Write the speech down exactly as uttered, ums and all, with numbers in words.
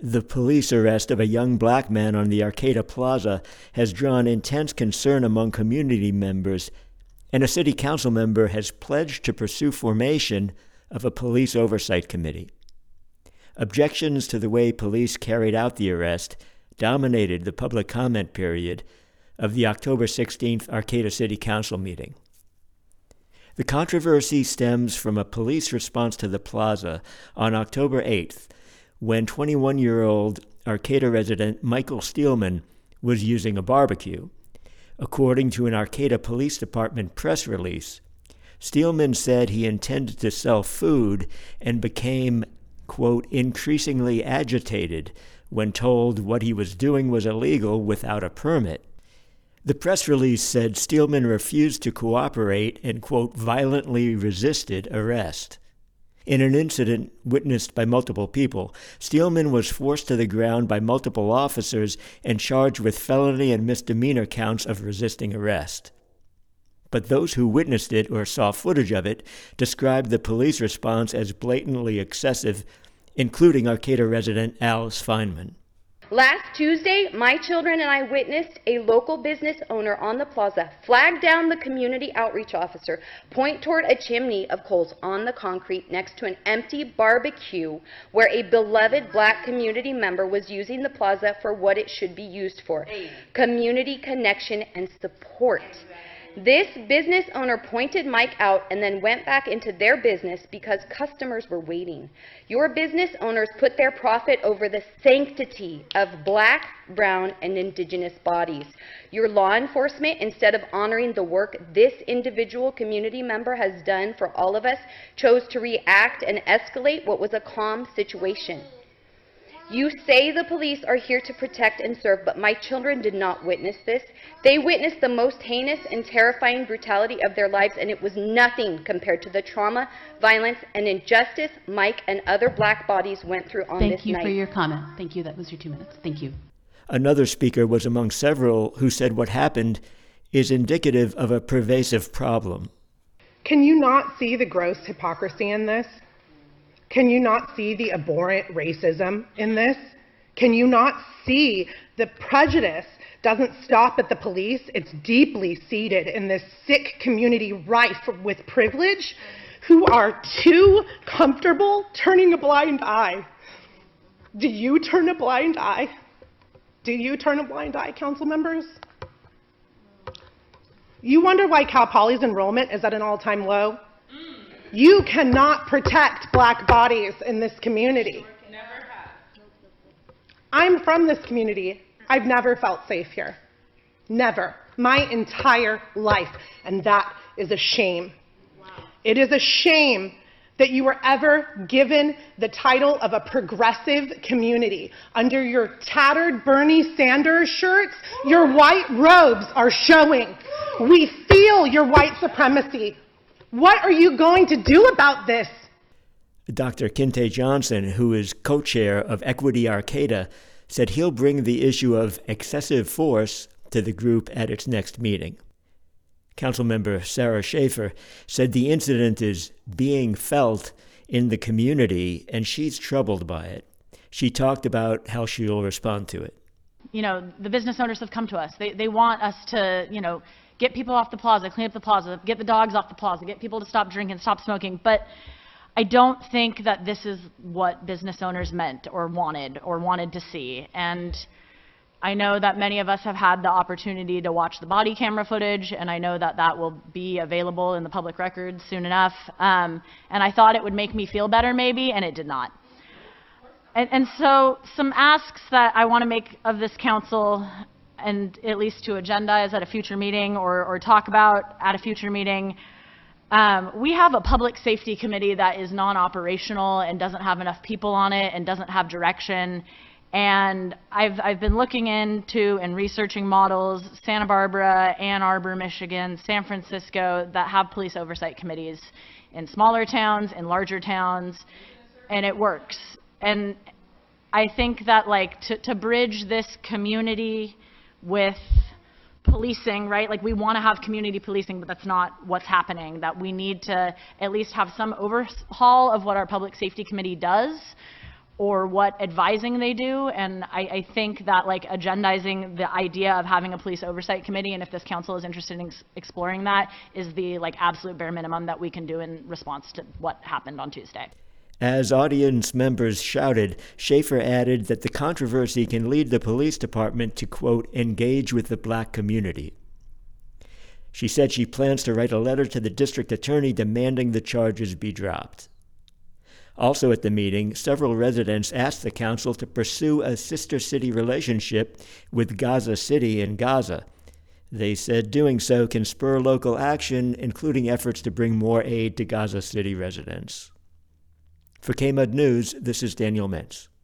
The police arrest of a young black man on the Arcata Plaza has drawn intense concern among community members, and a city council member has pledged to pursue formation of a police oversight committee. Objections to the way police carried out the arrest dominated the public comment period of the October sixteenth Arcata City Council meeting. The controversy stems from a police response to the plaza on October eighth, when twenty-one-year-old Arcata resident Michael Steelman was using a barbecue. According to an Arcata Police Department press release, Steelman said he intended to sell food and became, quote, increasingly agitated when told what he was doing was illegal without a permit. The press release said Steelman refused to cooperate and, quote, violently resisted arrest. In an incident witnessed by multiple people, Steelman was forced to the ground by multiple officers and charged with felony and misdemeanor counts of resisting arrest. But those who witnessed it or saw footage of it described the police response as blatantly excessive, including Arcata resident Alice Feynman. Last Tuesday, my children and I witnessed a local business owner on the plaza flag down the community outreach officer, point toward a chimney of coals on the concrete next to an empty barbecue where a beloved black community member was using the plaza for what it should be used for, community connection and support. This business owner pointed Mike out and then went back into their business because customers were waiting. Your business owners put their profit over the sanctity of black, brown, and indigenous bodies. Your law enforcement, instead of honoring the work this individual community member has done for all of us, chose to react and escalate what was a calm situation. You say the police are here to protect and serve, but my children did not witness this. They witnessed the most heinous and terrifying brutality of their lives, and it was nothing compared to the trauma, violence, and injustice Mike and other black bodies went through on this night. Thank you for your comment. Thank you. That was your two minutes. Thank you. Another speaker was among several who said what happened is indicative of a pervasive problem. Can you not see the gross hypocrisy in this? Can you not see the abhorrent racism in this? Can you not see the prejudice doesn't stop at the police? It's deeply seated in this sick community rife with privilege who are too comfortable turning a blind eye. Do you turn a blind eye? Do you turn a blind eye, council members? You wonder why Cal Poly's enrollment is at an all-time low? You cannot protect black bodies in this community. I'm from this community. I've never felt safe here. Never. My entire life. And that is a shame. Wow. It is a shame that you were ever given the title of a progressive community. Under your tattered Bernie Sanders shirts, your white robes are showing. We feel your white supremacy. What are you going to do about this? Doctor Kinte Johnson, who is co-chair of Equity Arcata, said he'll bring the issue of excessive force to the group at its next meeting. Councilmember Sarah Schaefer said the incident is being felt in the community and she's troubled by it. She talked about how she'll respond to it. You know, the business owners have come to us. They, they want us to, you know, get people off the plaza, clean up the plaza, get the dogs off the plaza, get people to stop drinking, stop smoking. But I don't think that this is what business owners meant or wanted or wanted to see. And I know that many of us have had the opportunity to watch the body camera footage, and I know that that will be available in the public records soon enough. Um, and I thought it would make me feel better maybe, and it did not. And, and so some asks that I want to make of this council, and at least to agendize at a future meeting or, or talk about at a future meeting. Um, we have a public safety committee that is non-operational and doesn't have enough people on it and doesn't have direction. And I've, I've been looking into and researching models, Santa Barbara, Ann Arbor, Michigan, San Francisco, that have police oversight committees in smaller towns, in larger towns, and it works. And I think that like to, to bridge this community with policing, right? Like we want to have community policing, but that's not what's happening. That we need to at least have some overhaul of what our public safety committee does. or what advising they do. And I, I think that like agendizing the idea of having a police oversight committee, and if this council is interested in ex- exploring that, is the like absolute bare minimum that we can do in response to what happened on Tuesday. As audience members shouted, Schaefer added that the controversy can lead the police department to, quote, engage with the black community. She said she plans to write a letter to the district attorney demanding the charges be dropped. Also at the meeting, several residents asked the council to pursue a sister city relationship with Gaza City in Gaza. They said doing so can spur local action, including efforts to bring more aid to Gaza City residents. For K M U D News, this is Daniel Mintz.